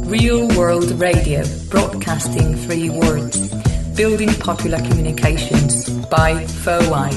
Real World Radio, broadcasting 3 words. Building popular communications by FOI.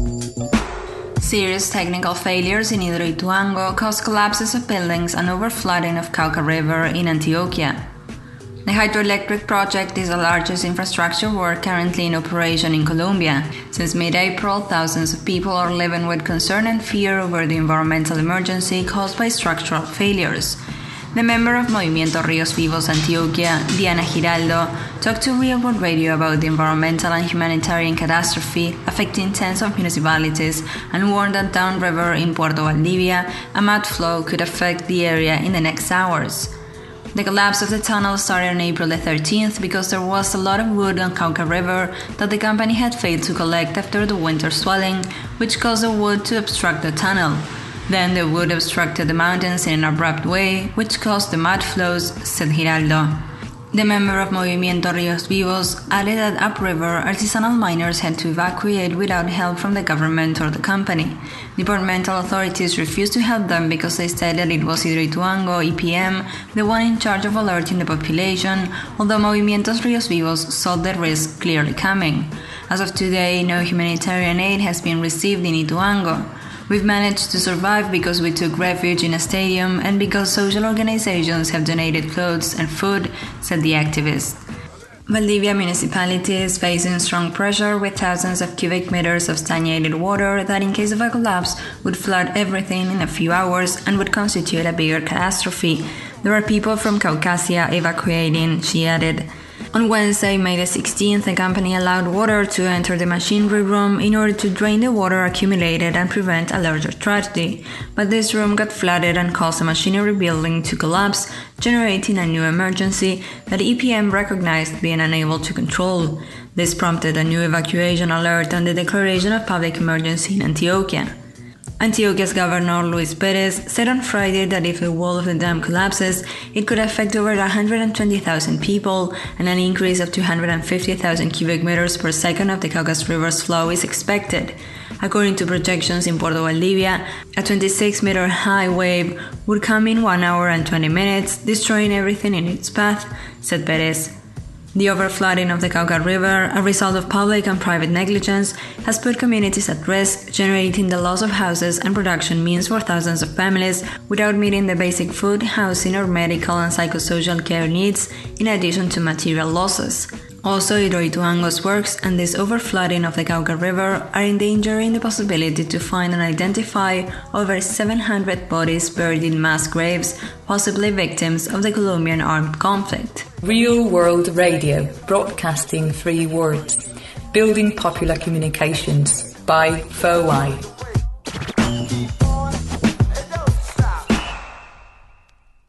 Serious technical failures in Hidroituango caused collapses of buildings and overflooding of Cauca River in Antioquia. The hydroelectric project is the largest infrastructure work currently in operation in Colombia. Since mid-April, thousands of people are living with concern and fear over the environmental emergency caused by structural failures. The member of Movimiento Ríos Vivos Antioquia, Diana Giraldo, talked to Real World Radio about the environmental and humanitarian catastrophe affecting tens of municipalities and warned that downriver in Puerto Valdivia, a mud flow could affect the area in the next hours. The collapse of the tunnel started on April the 13th because there was a lot of wood on Cauca River that the company had failed to collect after the winter swelling, which caused the wood to obstruct the tunnel. Then the wood obstructed the mountains in an abrupt way, which caused the mud flows, said Giraldo. The member of Movimiento Ríos Vivos added that upriver artisanal miners had to evacuate without help from the government or the company. Departmental authorities refused to help them because they said that it was Hidroituango EPM, the one in charge of alerting the population, although Movimiento Ríos Vivos saw the risk clearly coming. As of today, no humanitarian aid has been received in Ituango. We've managed to survive because we took refuge in a stadium and because social organizations have donated clothes and food, said the activist. Valdivia municipality is facing strong pressure with thousands of cubic meters of stagnated water that in case of a collapse would flood everything in a few hours and would constitute a bigger catastrophe. There are people from Caucasia evacuating, she added. On Wednesday, May the 16th, the company allowed water to enter the machinery room in order to drain the water accumulated and prevent a larger tragedy. But this room got flooded and caused the machinery building to collapse, generating a new emergency that EPM recognized being unable to control. This prompted a new evacuation alert and the declaration of public emergency in Antioquia. Antioquia's governor Luis Perez said on Friday that if the wall of the dam collapses, it could affect over 120,000 people and an increase of 250,000 cubic meters per second of the Cauca River's flow is expected. According to projections in Puerto Valdivia, a 26-meter high wave would come in 1 hour and 20 minutes, destroying everything in its path, said Perez. The overflooding of the Cauca River, a result of public and private negligence, has put communities at risk, generating the loss of houses and production means for thousands of families without meeting the basic food, housing, or medical and psychosocial care needs, in addition to material losses. Also, Hidroituango's works and this overflooding of the Cauca River are endangering the possibility to find and identify over 700 bodies buried in mass graves, possibly victims of the Colombian armed conflict. Real World Radio, broadcasting 3 words. Building popular communications by FOI.